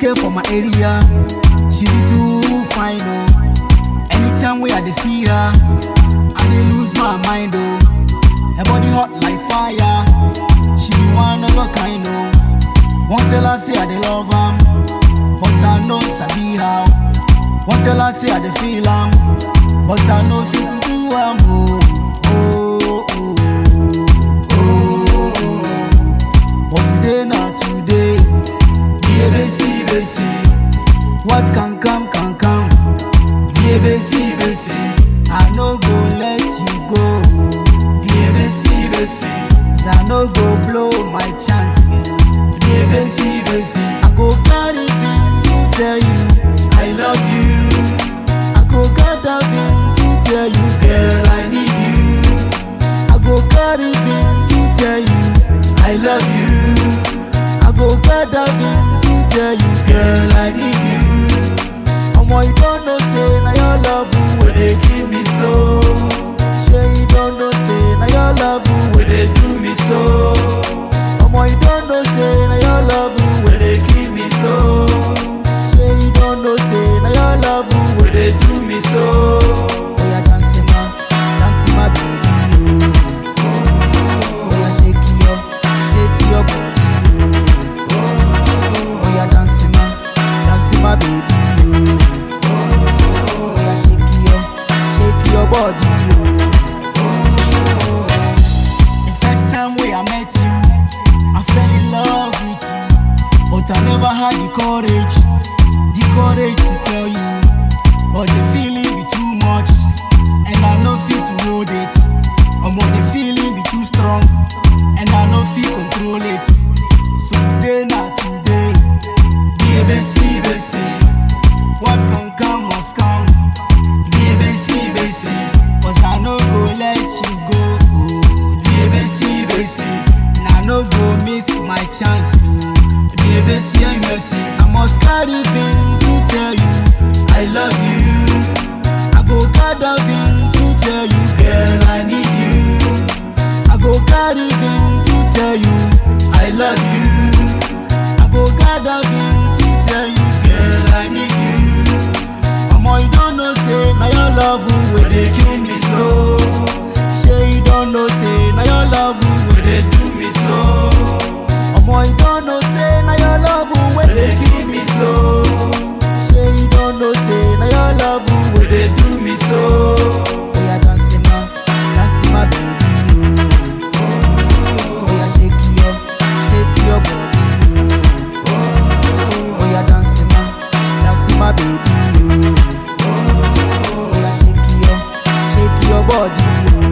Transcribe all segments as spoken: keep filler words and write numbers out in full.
girl for my area. She be too fine, oh. Anytime we I dey see her, I dey lose my mind, oh. Her body hot like fire. She be one of a kind, oh. Won't tell her say I dey love am, but I know sabi how. Won't tell her say I dey feel am, but I know fit to do am, oh. Oh, oh, oh, oh. But today not today. Dear Bessie, Bessie, what can come, can come. Dear Bessie, Bessie, I no go let you go. Dear Bessie, Bessie, I no go blow my chance. Dear Bessie, Bessie, I go carry him to tell you I love you. I go gather him to tell you, girl, I need you. I go carry him to tell you I love you. I go gather him to tell you, girl, I need you. Omo, you don't know say na your love where they kill me slow. Say you don't know say na your love where they do me so. Omo, you don't know say na your love where they kill me slow. Say you don't know say na your love where they do me so. Oh yeah, dance ma, dance ma baby, oh. Oh yeah, shake your, shake your body, oh. Oh yeah, dance ma, dance ma baby, oh. Oh yeah, shake your, shake your body, oh. The first time we I met you, I fell in love with you, but I never had the courage, the courage to tell you. But the feeling be too much, and I no fit to hold it. Omo, the feeling be too strong, and I no fit control it. So today not today. Dear Bessie, Bessie, what can come must come. Dear Bessie, Bessie, cause I no go let you go. Oh, dear Bessie, Bessie, and I no go miss my chance. Oh, dear Bessie, Bessie, I must carry him to tell you I love you. I go gather him to tell you, girl, I need you. I go carry him to tell you I love you. I go gather him to tell you, girl, I need you. Omo, you don't know say na your love where they kill me slow. Say you don't know say na your love where they do me so. Omo, you don't know say na your love where they kill me slow. Say you don't know say na your love where they do me so. Oh yeah, dance ma, dance ma baby, oh. Oh yeah, shake your, shake your body, oh. Oh yeah, dance ma, dance ma baby, oh. Oh yeah, shake your, shake your body,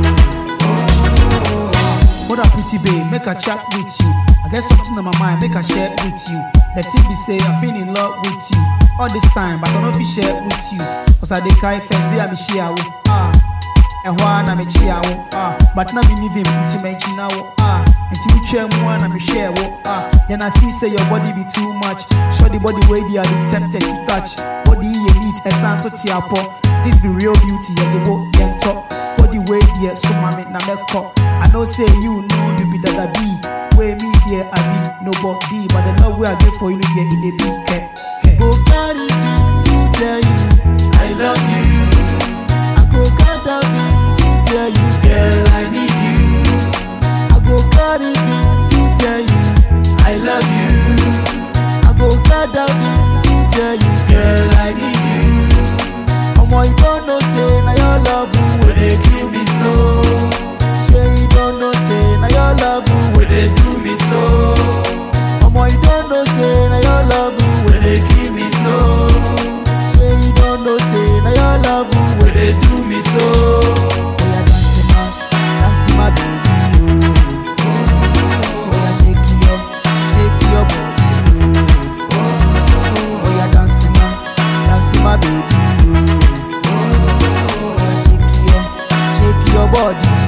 oh. What up, pretty babe? Make a chat with you. I get something on my mind, make a share with you. The T B say I've been in love with you all this time, but I don't know if I share with you. Cause I dey carry first day I'm share wo. Ah, and why na me chia wo. Ah, but now me leave him to mention now. Ah, and you share more na me share wo. Ah, then I see say your body be too much. Show the body way they are be tempted to touch. Body you need a sense of tiapo. This be real beauty and the wo yen top. Body way there so mama na me call. I know say you know you be that I be. Way me there I be nobody, but the love we I give for you get in the big cat. Go carry him to tell you I love you. I go gather him to tell you, girl, I need you. I go carry him to tell you I love you. I go gather him to tell you, girl, I need you. Omo, you don't know say na your love where they kill me slow. Say you don't know say na your love where they do me so. Omo, you don't know say na your love where they kill me slow. Say you don't know say na your love where they do me so. Oh yeah, dance ma, dance ma baby, oh. Oh yeah, shake your, shake your body, oh. Oh yeah, dance ma, dance ma baby, oh. Oh yeah, shake your, shake your body.